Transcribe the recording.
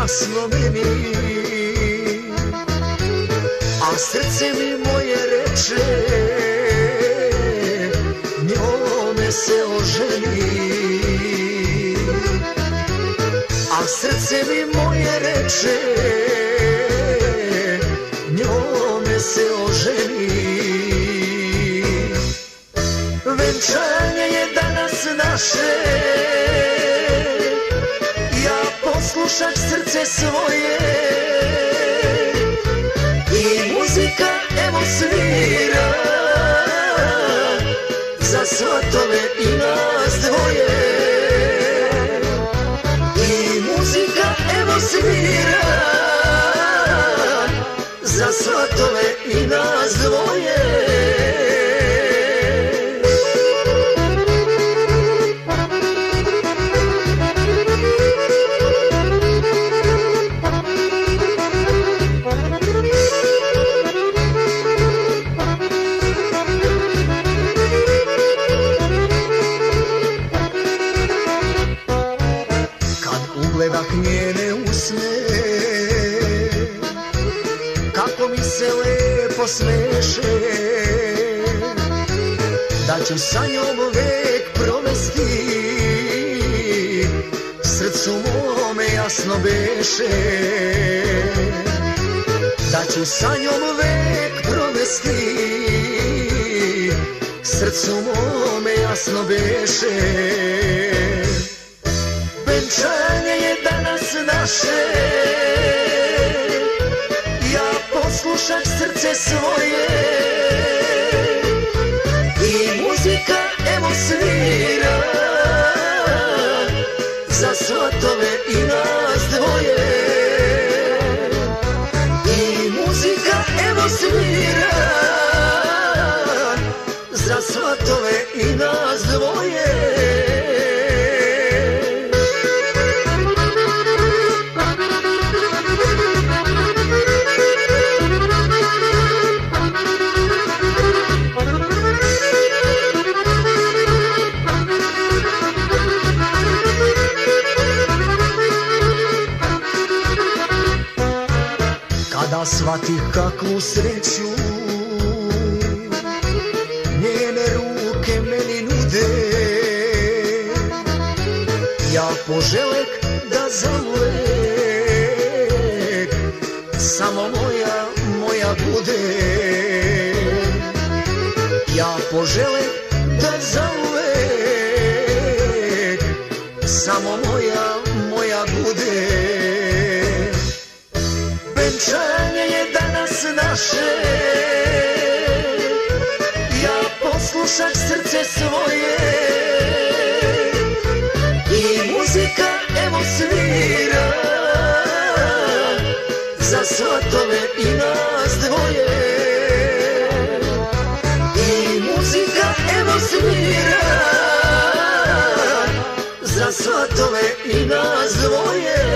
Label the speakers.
Speaker 1: jasno meni, a srce mi moje reče, njome se oženi. A srce mi moje reče, njome se oženi. Venčanje je danas naše, ja poslušam srce svoje, i muzika evo svira za svatove i nas dvoje. I muzika evo svira za svatove i nas dvoje. Ugledah njene usne, kako mi se lepo smeše, da ću sa njom vek provesti, srcu mome jasno beše. Da ću sa njom vek provesti, srcu mome jasno beše. Venčanje je danas naše, ja poslušam srce svoje, i muzika evo svira za svatove i nas dvoje. I muzika evo svira za svatove i nas dvoje. Kada shvatih kakvu sreću njene ruke meni nude, ja poželek da zauvek samo moja bude. Ja poželek da zauvek samo moja bude. Venčanje je danas naše, ja poslušam srce svoje, i muzika evo svira za svatove i nas dvoje. I muzika evo svira za svatove i nas dvoje.